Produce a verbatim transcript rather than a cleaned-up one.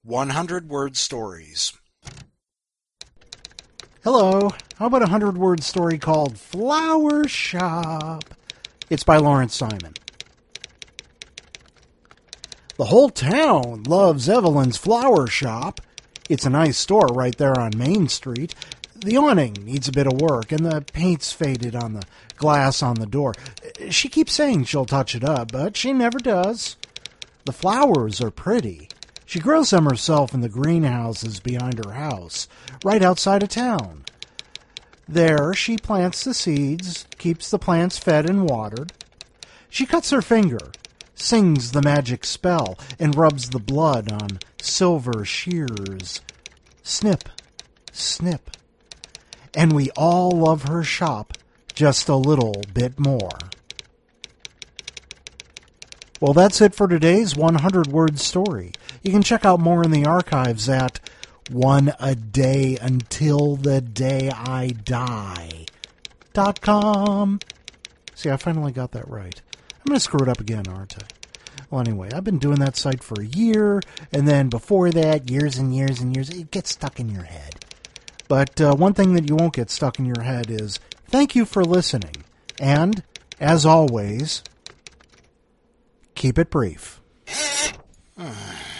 hundred word stories. Hello. How about a hundred-word story called Flower Shop? It's by Lawrence Simon. The whole town loves Evelyn's Flower Shop. It's a nice store right there on Main Street. The awning needs a bit of work, and the paint's faded on the glass on the door. She keeps saying she'll touch it up, but she never does. The flowers are pretty. She grows them herself in the greenhouses behind her house, right outside of town. There she plants the seeds, keeps the plants fed and watered. She cuts her finger, sings the magic spell, and rubs the blood on silver shears. Snip, snip. And we all love her shop just a little bit more. Well, that's it for today's hundred-word story. You can check out more in the archives at one a day until the day I die dot com. See, I finally got that right. I'm going to screw it up again, aren't I? Well, anyway, I've been doing that site for a year, and then before that, years and years and years. It gets stuck in your head. But uh, one thing that you won't get stuck in your head is thank you for listening. And, as always, keep it brief.